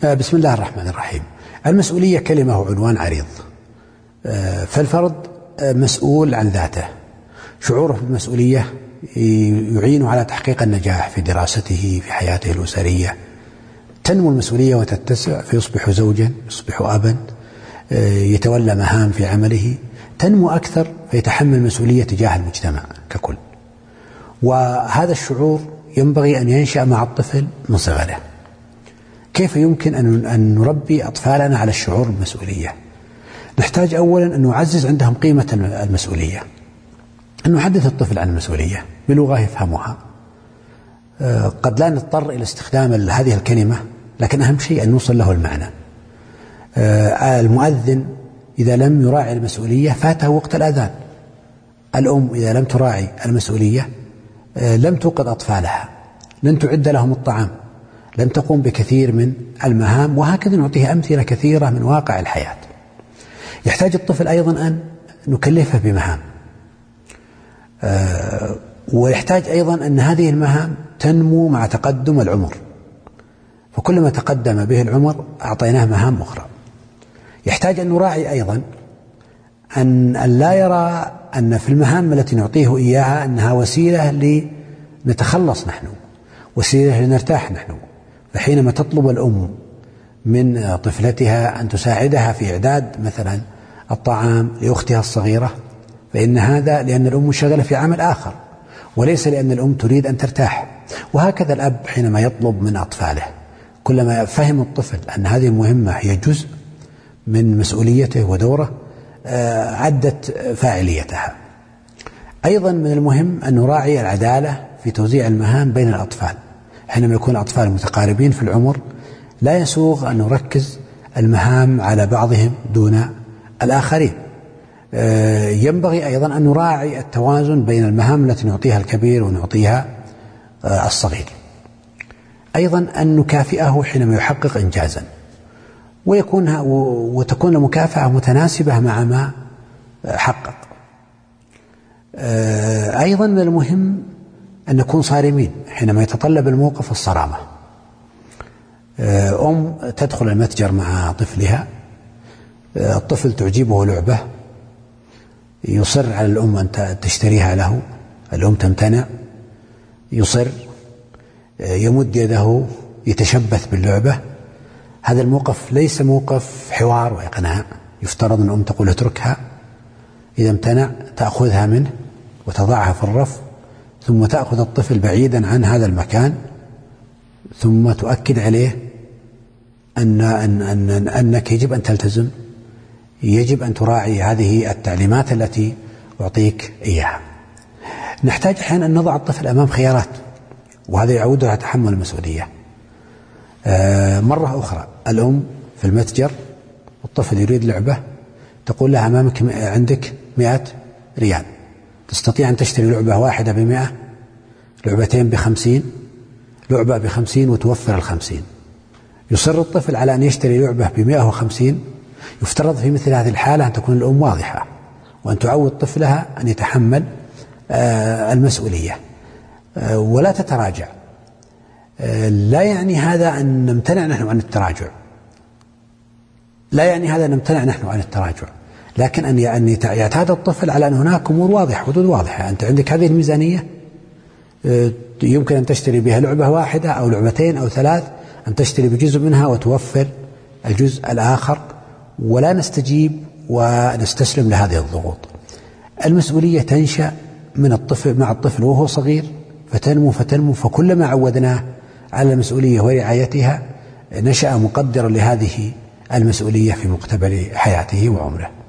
بسم الله الرحمن الرحيم. المسؤولية كلمة وعنوان عريض. فالفرد مسؤول عن ذاته، شعوره بالمسؤولية يعين على تحقيق النجاح في دراسته في حياته الأسرية. تنمو المسؤولية وتتسع فيصبح زوجا، يصبح أبا، يتولى مهام في عمله، تنمو أكثر فيتحمل مسؤولية تجاه المجتمع ككل. وهذا الشعور ينبغي أن ينشأ مع الطفل من صغره. كيف يمكن أن نربي أطفالنا على الشعور بالمسؤولية؟ نحتاج أولا أن نعزز عندهم قيمة المسؤولية، أن نحدث الطفل عن المسؤولية بلغة يفهمها. قد لا نضطر إلى استخدام هذه الكلمة، لكن أهم شيء أن نوصل له المعنى. المؤذن إذا لم يراعي المسؤولية فاته وقت الأذان. الأم إذا لم تراعي المسؤولية لم توقظ أطفالها، لن تعد لهم الطعام، لن تقوم بكثير من المهام، وهكذا نعطيه أمثلة كثيرة من واقع الحياة. يحتاج الطفل أيضا أن نكلفه بمهام، ويحتاج أيضا أن هذه المهام تنمو مع تقدم العمر، فكلما تقدم به العمر أعطيناه مهام أخرى. يحتاج أن نراعي أيضا أن لا يرى أن في المهام التي نعطيه إياها أنها وسيلة لنتخلص نحن، وسيلة لنرتاح نحن. فحينما تطلب الأم من طفلتها أن تساعدها في إعداد مثلا الطعام لأختها الصغيرة، فإن هذا لأن الأم شغلة في عمل آخر، وليس لأن الأم تريد أن ترتاح. وهكذا الأب حينما يطلب من أطفاله، كلما فهم الطفل أن هذه المهمة هي جزء من مسؤوليته ودوره عدت فاعليتها. أيضا من المهم أن نراعي العدالة في توزيع المهام بين الأطفال. حينما يكون الأطفال متقاربين في العمر لا يسوغ أن نركز المهام على بعضهم دون الآخرين. ينبغي أيضا أن نراعي التوازن بين المهام التي نعطيها الكبير ونعطيها الصغير. أيضا أن نكافئه حينما يحقق إنجازا، وتكون المكافأة متناسبة مع ما حقق. أيضا من المهم أن نكون صارمين حينما يتطلب الموقف الصرامة. أم تدخل المتجر مع طفلها، الطفل تعجبه لعبة، يصر على الأم أن تشتريها له، الأم تمتنع، يصر، يمد يده يتشبث باللعبة. هذا الموقف ليس موقف حوار وإقناع. يفترض أن الأم تقول اتركها، إذا امتنع تأخذها منه وتضعها في الرف، ثم تأخذ الطفل بعيدا عن هذا المكان، ثم تؤكد عليه أنك يجب أن تلتزم، يجب أن تراعي هذه التعليمات التي أعطيك إياها. نحتاج أحيانا أن نضع الطفل أمام خيارات، وهذا يعود على تحمل المسؤولية. مرة أخرى الأم في المتجر والطفل يريد لعبة، تقول لها أمامك عندك 100 ريال، تستطيع أن تشتري لعبة واحدة ب100، لعبتين ب50، لعبة ب50 وتوفر ال50. يصر الطفل على أن يشتري لعبة ب150. يفترض في مثل هذه الحالة أن تكون الأم واضحة، وأن تعود طفلها أن يتحمل المسؤولية ولا تتراجع. لا يعني هذا أن نمتنع نحن عن التراجع، لا يعني هذا أن نمتنع نحن عن التراجع، لكن أن يعتاد الطفل على أن هناك أمور واضحة، حدود واضحة. أنت عندك هذه الميزانية، يمكن أن تشتري بها لعبة واحدة أو لعبتين أو 3، أن تشتري بجزء منها وتوفر الجزء الآخر، ولا نستجيب ونستسلم لهذه الضغوط. المسؤولية تنشأ من الطفل مع الطفل وهو صغير، فتنمو، فكلما عودناه على المسؤولية ورعايتها نشأ مقدرا لهذه المسؤولية في مقتبل حياته وعمره.